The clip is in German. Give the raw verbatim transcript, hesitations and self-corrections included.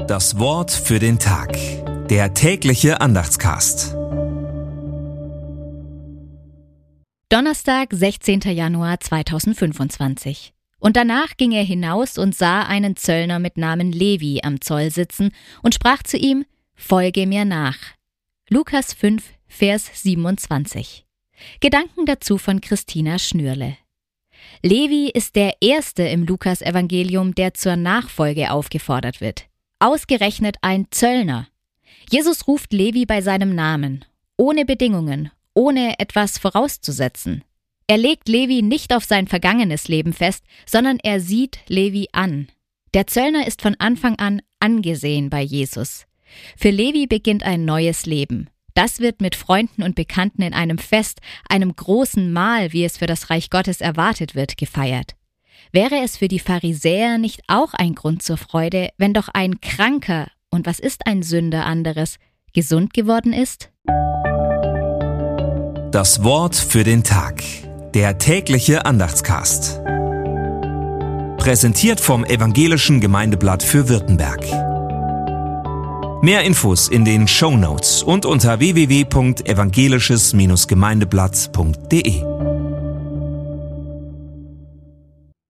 Das Wort für den Tag. Der tägliche Andachtscast. Donnerstag, sechzehnter Januar zweitausendfünfundzwanzig. Und danach ging er hinaus und sah einen Zöllner mit Namen Levi am Zoll sitzen und sprach zu ihm: Folge mir nach. Lukas fünf, Vers siebenundzwanzig. Gedanken dazu von Christina Schnürle. Levi ist der Erste im Lukas-Evangelium, der zur Nachfolge aufgefordert wird. Ausgerechnet ein Zöllner. Jesus ruft Levi bei seinem Namen, ohne Bedingungen, ohne etwas vorauszusetzen. Er legt Levi nicht auf sein vergangenes Leben fest, sondern er sieht Levi an. Der Zöllner ist von Anfang an angesehen bei Jesus. Für Levi beginnt ein neues Leben. Das wird mit Freunden und Bekannten in einem Fest, einem großen Mahl, wie es für das Reich Gottes erwartet wird, gefeiert. Wäre es für die Pharisäer nicht auch ein Grund zur Freude, wenn doch ein Kranker, und was ist ein Sünder anderes, gesund geworden ist? Das Wort für den Tag. Der tägliche Andachtscast. Präsentiert vom Evangelischen Gemeindeblatt für Württemberg. Mehr Infos in den Shownotes und unter w w w punkt evangelisches Gemeindeblatt punkt de.